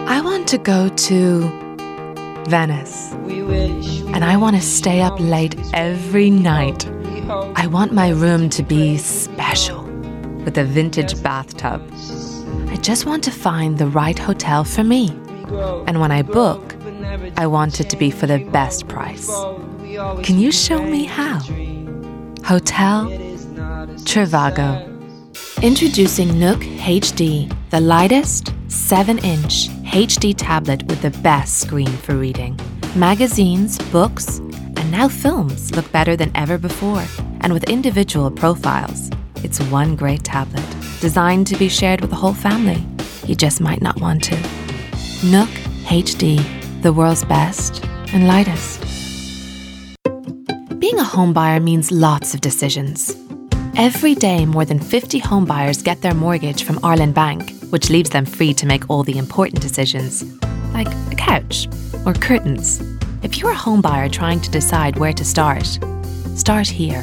I want to go to Venice. And I want to stay up late every night. I want my room to be special, with a vintage bathtub. I just want to find the right hotel for me. And when I book, I want it to be for the best price. Can you show me how? Hotel Trivago. Introducing Nook HD, the lightest 7-inch HD tablet with the best screen for reading. Magazines, books, and now films look better than ever before. And with individual profiles, it's one great tablet, designed to be shared with the whole family. You just might not want to. Nook HD, the world's best and lightest. Being a homebuyer means lots of decisions. Every day, more than 50 homebuyers get their mortgage from Ireland Bank, which leaves them free to make all the important decisions, like a couch or curtains. If you're a homebuyer trying to decide where to start here.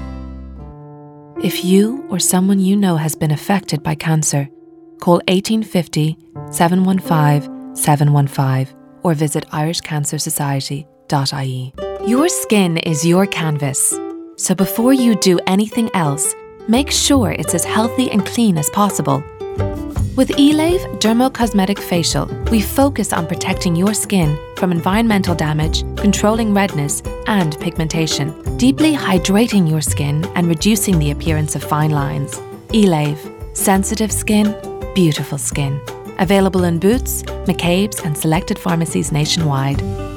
If you or someone you know has been affected by cancer, call 1850 715 715 or visit irishcancersociety.ie. Your skin is your canvas, so before you do anything else, make sure it's as healthy and clean as possible. With Elave Dermocosmetic Facial, we focus on protecting your skin from environmental damage, controlling redness and pigmentation, deeply hydrating your skin and reducing the appearance of fine lines. Elave, sensitive skin, beautiful skin. Available in Boots, McCabe's and selected pharmacies nationwide.